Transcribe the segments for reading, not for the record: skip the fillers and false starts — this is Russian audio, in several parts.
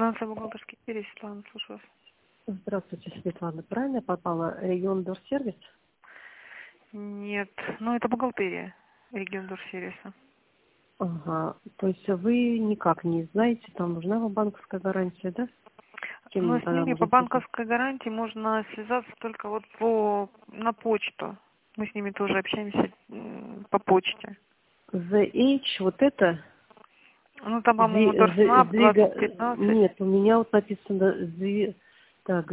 Финансовый бухгалтерский сервис, Светлана, слушаю вас. Здравствуйте, Светлана. Правильно я попала? Регион Дорсервис? Нет, ну это бухгалтерия, регион Дорсервиса. Ага. То есть вы никак не знаете, там нужна вам банковская гарантия, да? С кем Но мне с тогда ними по можно связаться? банковской гарантии можно связаться только вот на почту. Мы с ними тоже общаемся по почте. ZH, вот это? Ну там, по-моему, Дорснаб Звига... 2015. Нет, у меня вот написано Так,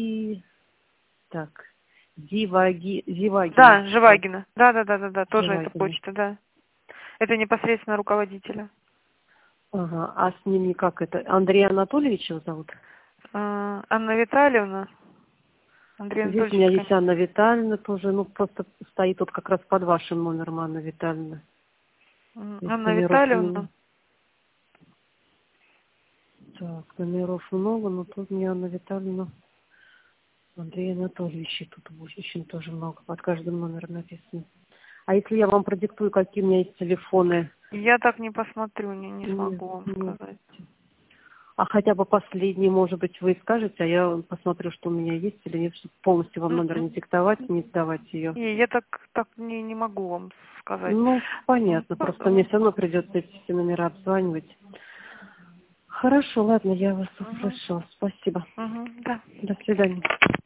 так, Зивагина. Да, Так, Живагина. Да, тоже это Живагина. почта, да. Это непосредственно руководителя. Ага, а с ним никак это? Андрей Анатольевич его зовут? Анна Витальевна. Андрей Здесь у Анатольевич, меня есть Анна Витальевна тоже, ну просто стоит вот как раз под вашим номером Анна Витальевна. То есть Анна номеров у меня... Витальевна. Так, номеров много, но тут мне Анна Витальевна, Андрей Анатольевич, и тут очень тоже много, под каждым номером написано. А если я вам продиктую, какие у меня есть телефоны? Я так не посмотрю, не Нет, смогу вам нет. сказать. А хотя бы последний, может быть, вы скажете, а я посмотрю, что у меня есть или нет, чтобы полностью вам номер не диктовать, не сдавать ее. Не, я так не могу вам сказать. Ну, понятно, просто мне все равно придется эти все номера обзванивать. Хорошо, ладно, я вас услышала. Спасибо. Да. До свидания.